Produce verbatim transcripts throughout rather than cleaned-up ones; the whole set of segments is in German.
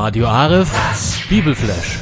Radio Aref, Bibelflash.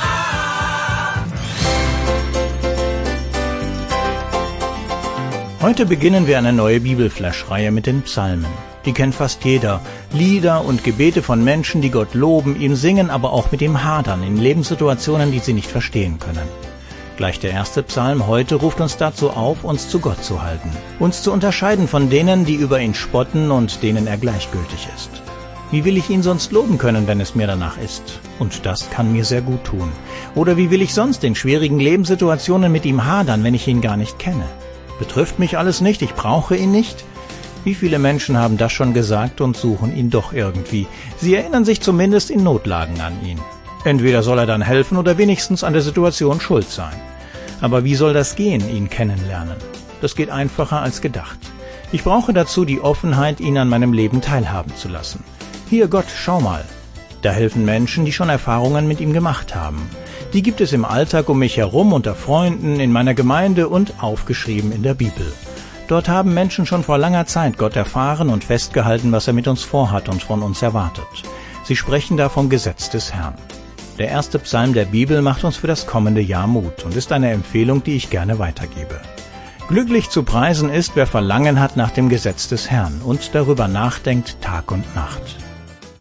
Heute beginnen wir eine neue Bibelflash-Reihe mit den Psalmen. Die kennt fast jeder. Lieder und Gebete von Menschen, die Gott loben, ihm singen, aber auch mit ihm hadern in Lebenssituationen, die sie nicht verstehen können. Gleich der erste Psalm heute ruft uns dazu auf, uns zu Gott zu halten, uns zu unterscheiden von denen, die über ihn spotten und denen er gleichgültig ist. Wie will ich ihn sonst loben können, wenn es mir danach ist? Und das kann mir sehr gut tun. Oder wie will ich sonst in schwierigen Lebenssituationen mit ihm hadern, wenn ich ihn gar nicht kenne? Betrifft mich alles nicht, ich brauche ihn nicht? Wie viele Menschen haben das schon gesagt und suchen ihn doch irgendwie? Sie erinnern sich zumindest in Notlagen an ihn. Entweder soll er dann helfen oder wenigstens an der Situation schuld sein. Aber wie soll das gehen, ihn kennenlernen? Das geht einfacher als gedacht. Ich brauche dazu die Offenheit, ihn an meinem Leben teilhaben zu lassen. Hier Gott, schau mal. Da helfen Menschen, die schon Erfahrungen mit ihm gemacht haben. Die gibt es im Alltag um mich herum, unter Freunden, in meiner Gemeinde und aufgeschrieben in der Bibel. Dort haben Menschen schon vor langer Zeit Gott erfahren und festgehalten, was er mit uns vorhat und von uns erwartet. Sie sprechen da vom Gesetz des Herrn. Der erste Psalm der Bibel macht uns für das kommende Jahr Mut und ist eine Empfehlung, die ich gerne weitergebe. Glücklich zu preisen ist, wer Verlangen hat nach dem Gesetz des Herrn und darüber nachdenkt Tag und Nacht.